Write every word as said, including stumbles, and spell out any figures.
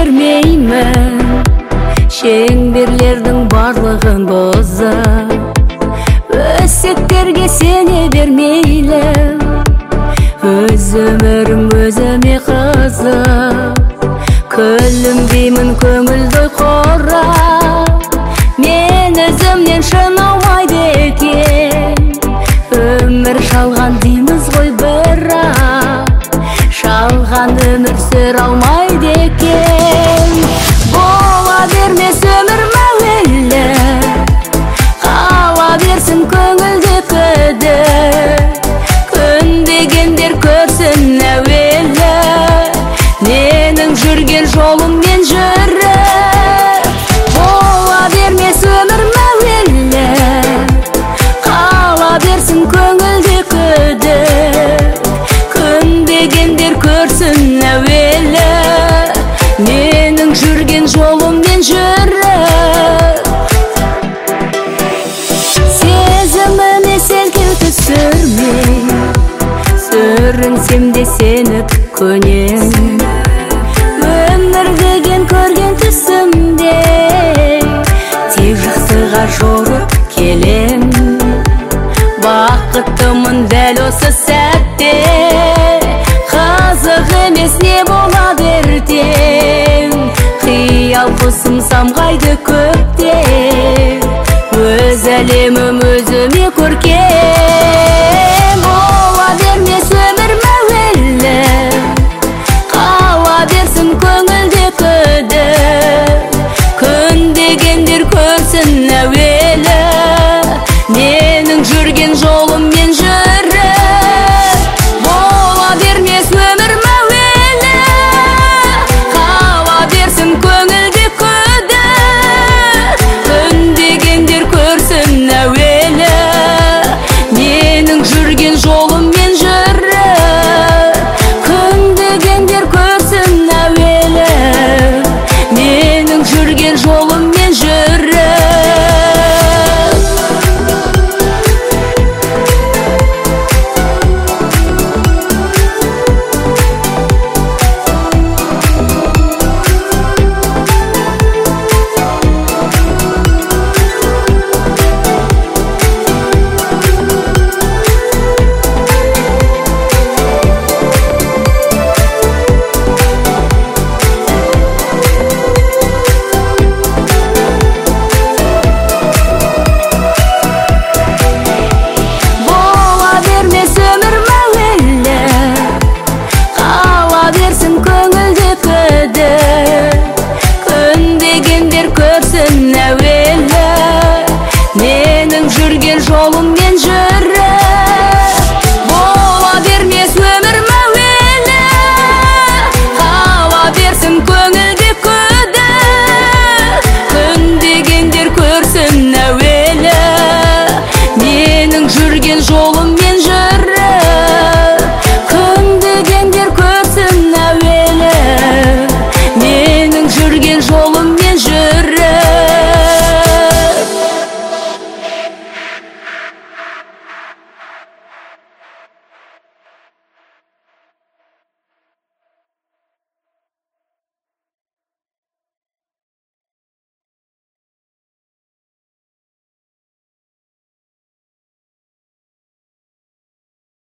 бермеймін, шеңберлердің барлығын бұза. Өсектерге сене бермейлі, өз өмірім өзіме қызық. Күлімдеймін көңілді қора, мен өзімнен шынауайды екен. Өмір жалған дейміз ғой бірақ, жалған өмір сүр алмайды екен. Бола бермес өмір мәуелі, қала берсін көңілді күдік. Күн дегендер көрсін әуелі, менің жүрген жолыммен жүріп. Бола бермес өмір мәуелі, қала берсін көңілді күдік. Күн дегендер көрсін әуелі, менің жүрген жолыммен жүріп. Сезіміме селкеу түсірмей, сүрінсем де сеніп көнем. Өмір деген көрген түсімде, тек жақсыға жорып келем. Бақыттымын дәл осы сәтте, қызық емес не болады ертең. Қиял құсым самғайды көкте, өз әлемім өзіме